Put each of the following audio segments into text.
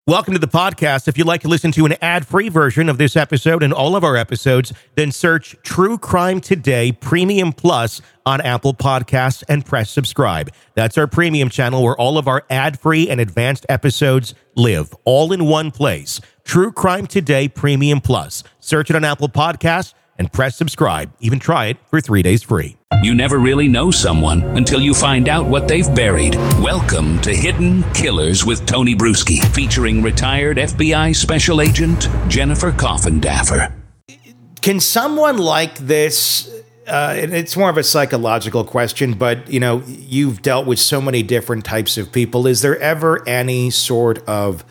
Welcome to the podcast. If you'd like to listen to an ad-free version of this episode and all of our episodes, then search True Crime Today Premium Plus on Apple Podcasts and press subscribe. That's our premium channel where all of our ad-free and advanced episodes live, all in one place. True Crime Today Premium Plus. Search it on Apple Podcasts and press subscribe. Even try it for 3 days free. You never really know someone until you find out what they've buried. Welcome to Hidden Killers with Tony Bruschi, featuring retired FBI Special Agent Jennifer Coffindaffer. Can someone like this, and it's more of a psychological question, but, you know, you've dealt with so many different types of people. Is there ever any sort of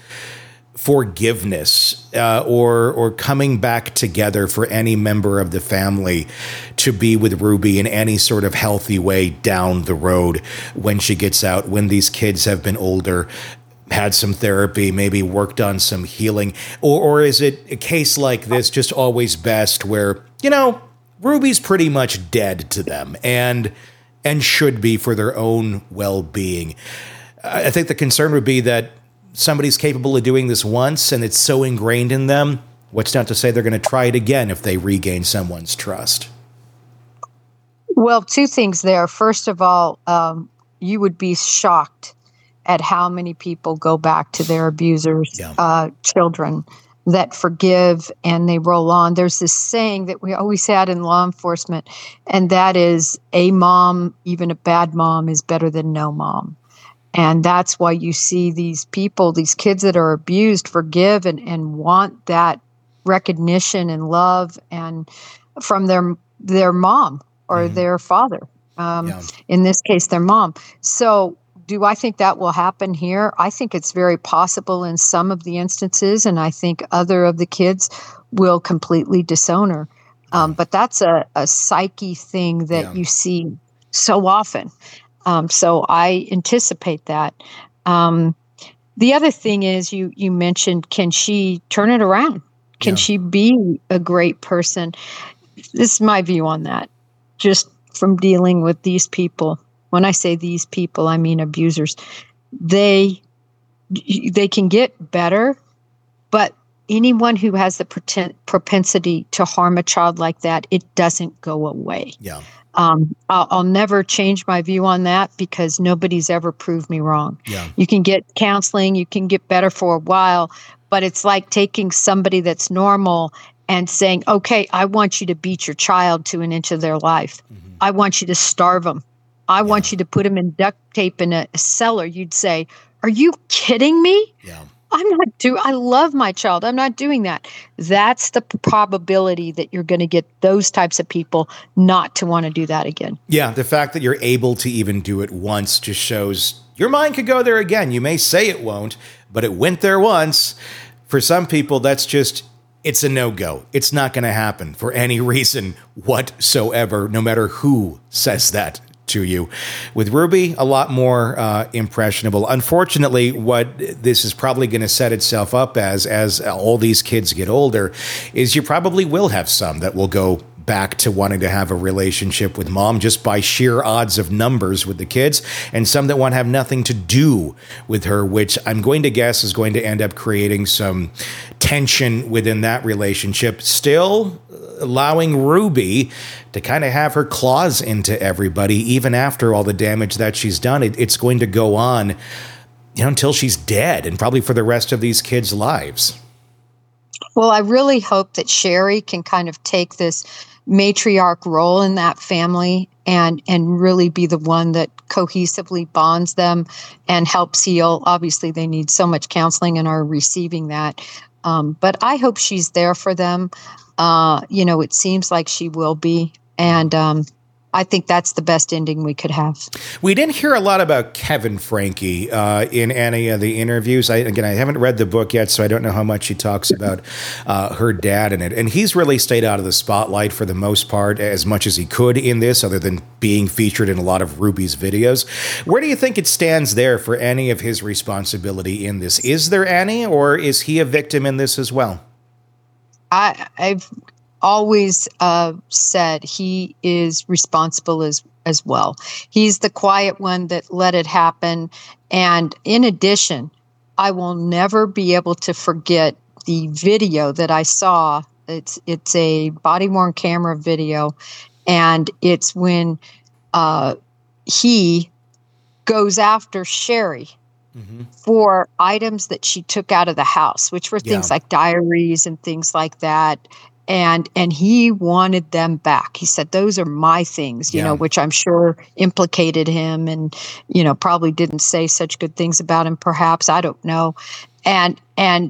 forgiveness or coming back together for any member of the family to be with Ruby in any sort of healthy way down the road when she gets out, when these kids have been older, had some therapy, maybe worked on some healing? Or is it a case like this just always best where, you know, Ruby's pretty much dead to them and should be for their own well-being? I think the concern would be that somebody's capable of doing this once and it's so ingrained in them. What's not to say they're going to try it again if they regain someone's trust? Well, two things there. First of all, you would be shocked at how many people go back to their abusers' children that forgive and they roll on. There's this saying that we always had in law enforcement, and that is a mom, even a bad mom, is better than no mom. And that's why you see these people, these kids that are abused, forgive and want that recognition and love and from their mom or their father. In this case, their mom. So do I think that will happen here? I think it's very possible in some of the instances, and I think other of the kids will completely disown her. But that's a psyche thing that you see so often. So I anticipate that. The other thing is you mentioned, can she turn it around? Can she be a great person? This is my view on that, just from dealing with these people. When I say these people, I mean abusers. They can get better, but anyone who has the propensity to harm a child like that, it doesn't go away. Yeah. I'll never change my view on that because nobody's ever proved me wrong. Yeah. You can get counseling, you can get better for a while, but it's like taking somebody that's normal and saying, okay, I want you to beat your child to an inch of their life. Mm-hmm. I want you to starve them. I want you to put them in duct tape in a cellar. You'd say, are you kidding me? Yeah. I love my child. I'm not doing that. That's the probability that you're going to get those types of people not to want to do that again. Yeah. The fact that you're able to even do it once just shows your mind could go there again. You may say it won't, but it went there once. For some people, it's a no-go. It's not going to happen for any reason whatsoever, no matter who says that to you. With Ruby, a lot more impressionable. Unfortunately, what this is probably going to set itself up as all these kids get older is you probably will have some that will go back to wanting to have a relationship with mom just by sheer odds of numbers with the kids, and some that want to have nothing to do with her, which I'm going to guess is going to end up creating some tension within that relationship, still allowing Ruby to kind of have her claws into everybody, even after all the damage that she's done. It's going to go on, until she's dead, and probably for the rest of these kids' lives. Well, I really hope that Sherry can kind of take this matriarch role in that family and really be the one that cohesively bonds them and helps heal. Obviously, they need so much counseling and are receiving that. But I hope she's there for them. It seems like she will be. And I think that's the best ending we could have. We didn't hear a lot about Kevin Franke in any of the interviews. I haven't read the book yet, so I don't know how much he talks about her dad in it. And he's really stayed out of the spotlight for the most part, as much as he could in this, other than being featured in a lot of Ruby's videos. Where do you think it stands there for any of his responsibility in this? Is there any, or is he a victim in this as well? I've always said he is responsible as well. He's the quiet one that let it happen. And in addition, I will never be able to forget the video that I saw. It's a body-worn camera video, and it's when he goes after Sherry for items that she took out of the house, which were things like diaries and things like that. And he wanted them back. He said, those are my things, you know, which I'm sure implicated him and, you know, probably didn't say such good things about him, perhaps. I don't know. And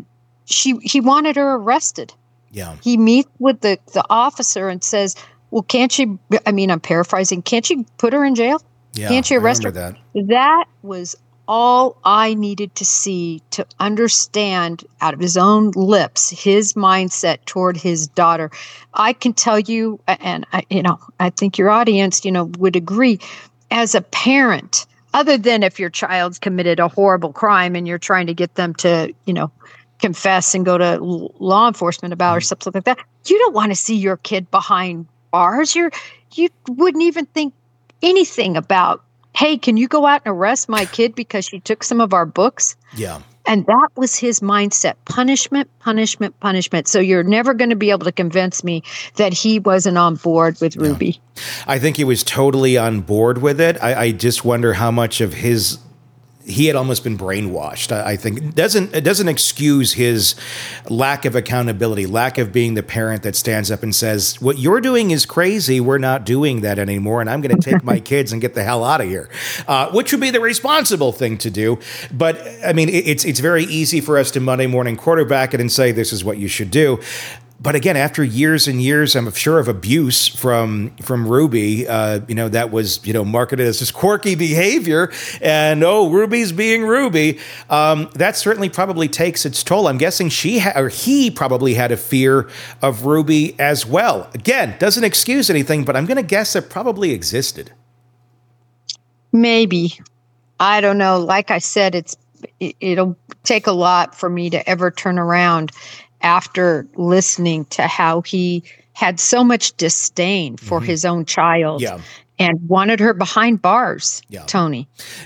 he wanted her arrested. Yeah. He meets with the officer and says, well, can't you, I mean, I'm paraphrasing, can't you put her in jail? Yeah, can't you arrest her? That was all I needed to see to understand out of his own lips, his mindset toward his daughter. I can tell you, and I think your audience, would agree, as a parent, other than if your child's committed a horrible crime and you're trying to get them to, confess and go to law enforcement about or something like that, you don't want to see your kid behind bars. You wouldn't even think anything about, hey, can you go out and arrest my kid because she took some of our books? Yeah. And that was his mindset. Punishment, punishment, punishment. So you're never going to be able to convince me that he wasn't on board with Ruby. I think he was totally on board with it. I just wonder how much of he had almost been brainwashed. I think it doesn't excuse his lack of accountability, lack of being the parent that stands up and says, what you're doing is crazy. We're not doing that anymore. And I'm going to take my kids and get the hell out of here, which would be the responsible thing to do. But I mean, it's very easy for us to Monday morning quarterback it and say, this is what you should do. But again, after years and years, I'm sure, of abuse from Ruby, that was, marketed as this quirky behavior and, Ruby's being Ruby. That certainly probably takes its toll. I'm guessing he probably had a fear of Ruby as well. Again, doesn't excuse anything, but I'm going to guess it probably existed. Maybe. I don't know. Like I said, it'll take a lot for me to ever turn around after listening to how he had so much disdain for his own child and wanted her behind bars, Tony.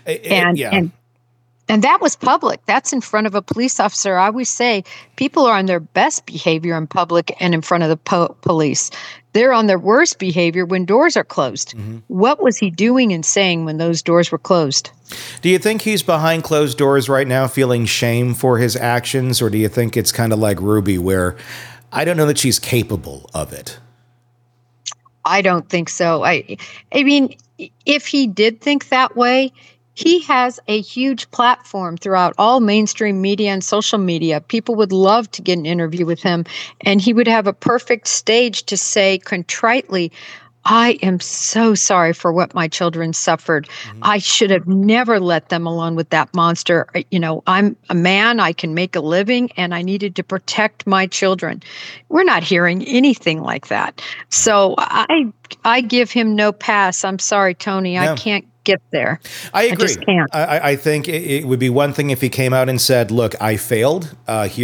And that was public. That's in front of a police officer. I always say people are on their best behavior in public and in front of the police. They're on their worst behavior when doors are closed. What was he doing and saying when those doors were closed? Do you think he's behind closed doors right now feeling shame for his actions? Or do you think it's kind of like Ruby where I don't know that she's capable of it? I don't think so. I mean, if he did think that way, he has a huge platform throughout all mainstream media and social media. People would love to get an interview with him, and he would have a perfect stage to say contritely, I am so sorry for what my children suffered. I should have never let them alone with that monster. I'm a man, I can make a living, and I needed to protect my children. We're not hearing anything like that. So I give him no pass. I'm sorry, Tony. I can't get there. I agree. I just can't. I think it would be one thing if he came out and said, look, I failed.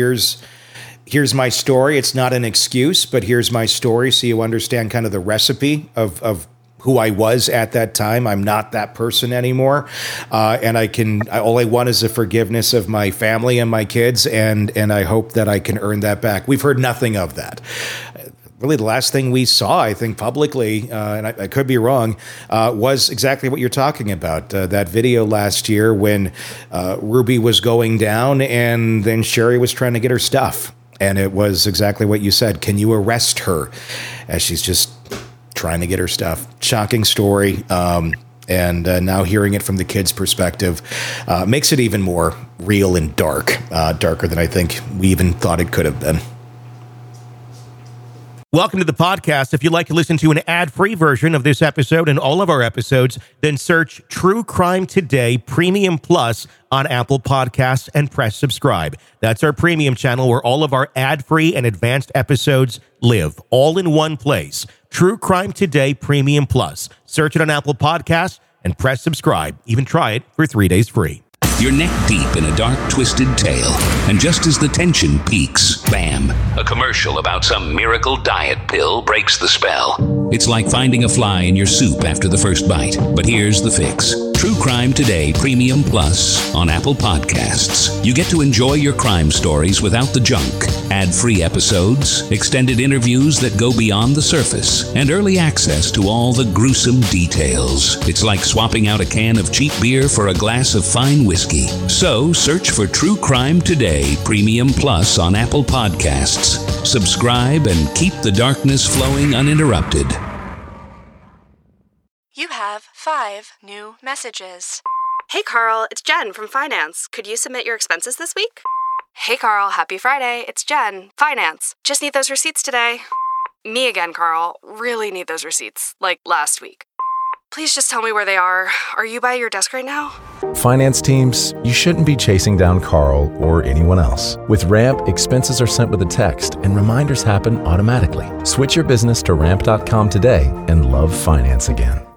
Here's my story. It's not an excuse, but here's my story so you understand kind of the recipe of who I was at that time. I'm not that person anymore. And all I want is the forgiveness of my family and my kids, and I hope that I can earn that back. We've heard nothing of that. Really, the last thing we saw, I think, publicly, and I could be wrong, was exactly what you're talking about. That video last year when Ruby was going down and then Sherry was trying to get her stuff. And it was exactly what you said. Can you arrest her? As she's just trying to get her stuff. Shocking story. And now hearing it from the kid's perspective makes it even more real and darker than I think we even thought it could have been. Welcome to the podcast. If you'd like to listen to an ad-free version of this episode and all of our episodes, then search True Crime Today Premium Plus on Apple Podcasts and press subscribe. That's our premium channel where all of our ad-free and advanced episodes live, all in one place. True Crime Today Premium Plus. Search it on Apple Podcasts and press subscribe. Even try it for 3 days free. You're neck deep in a dark, twisted tale, and just as the tension peaks, bam, a commercial about some miracle diet pill breaks the spell. It's like finding a fly in your soup after the first bite, but here's the fix. True Crime Today Premium Plus on Apple Podcasts. You get to enjoy your crime stories without the junk, ad-free episodes, extended interviews that go beyond the surface, and early access to all the gruesome details. It's like swapping out a can of cheap beer for a glass of fine whiskey. So search for True Crime Today Premium Plus on Apple Podcasts. Subscribe and keep the darkness flowing uninterrupted. You have 5 new messages. Hey Carl, it's Jen from Finance. Could you submit your expenses this week? Hey Carl, happy Friday. It's Jen, Finance. Just need those receipts today. Me again, Carl. Really need those receipts, like last week. Please just tell me where they are. Are you by your desk right now? Finance teams, you shouldn't be chasing down Carl or anyone else. With Ramp, expenses are sent with a text and reminders happen automatically. Switch your business to ramp.com today and love finance again.